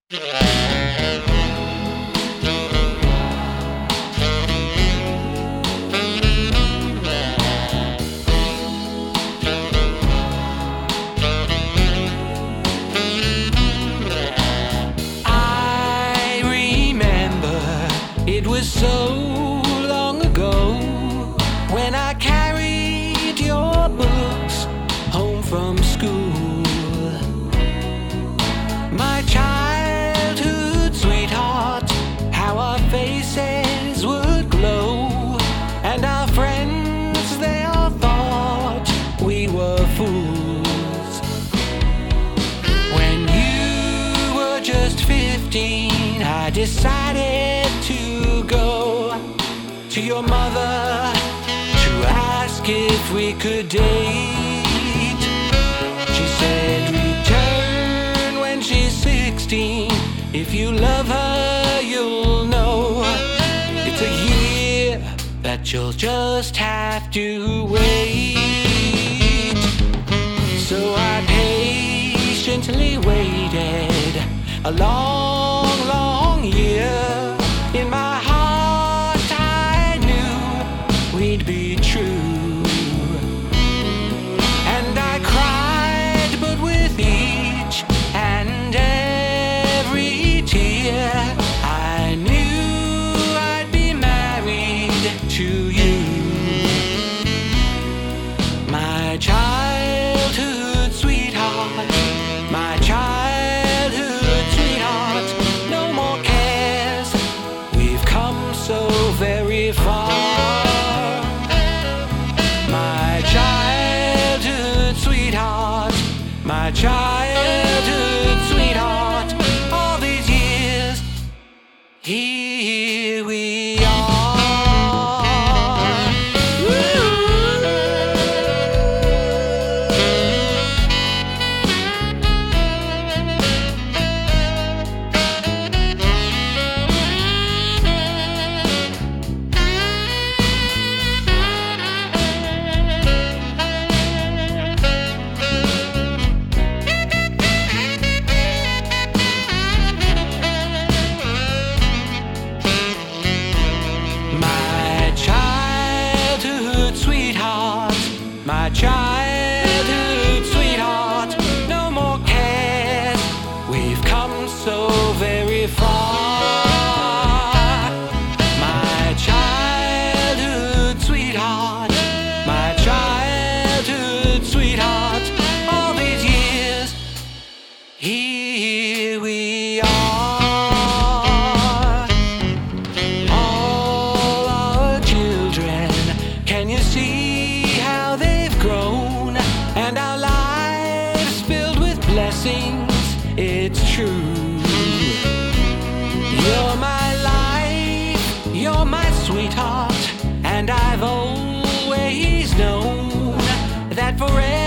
I remember it was so long ago when I carried your books home from school. My childhood sweetheart, how our faces would glow, and our friends, they all thought we were fools. When you were just 15, I decided to go to your mother to ask if we could date. She said, return when she's 16. If you love her, you'll know. It's a year that you'll just have to wait. So I patiently waited a long, long year. In my heart I knew we'd be true, and I cried, but with each and every tear I knew I'd be married to you. My childhood sweetheart, my childhood sweetheart, no more cares, we've come so very far. My childhood sweetheart, my childhood sweetheart, all these years, here we are. My childhood sweetheart, my childhood sweetheart, no more cares, we've come so very far. My childhood sweetheart, my childhood sweetheart, all these years, here we are. All our children, can you see how they've grown? And our lives filled with blessings, it's true. You're my life, you're my sweetheart, and I've always known that forever